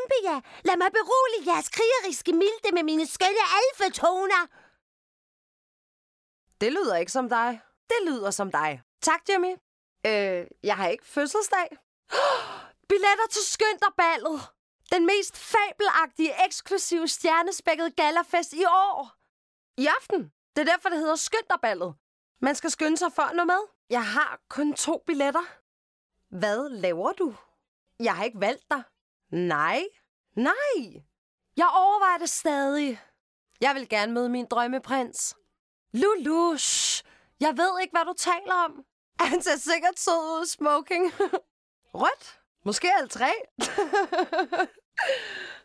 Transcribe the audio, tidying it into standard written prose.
Olympia, lad mig berolige jeres krigeriske milde med mine skønne alfetoner. Det lyder ikke som dig. Det lyder som dig. Tak, Jimmy. Jeg har ikke fødselsdag. Billetter til Skønterballet. Den mest fabelagtige, eksklusive, stjernespækkede gallafest i år. I aften. Det er derfor, det hedder Skønterballet. Man skal skynde sig for at nå med. Jeg har kun 2 billetter. Hvad laver du? Jeg har ikke valgt dig. Nej. Jeg overvejer det stadig. Jeg vil gerne møde min drømmeprins. Lulu, shh. Jeg ved ikke, hvad du taler om. Han ser sikkert sød ud i smoking. Rødt. Måske alt 3.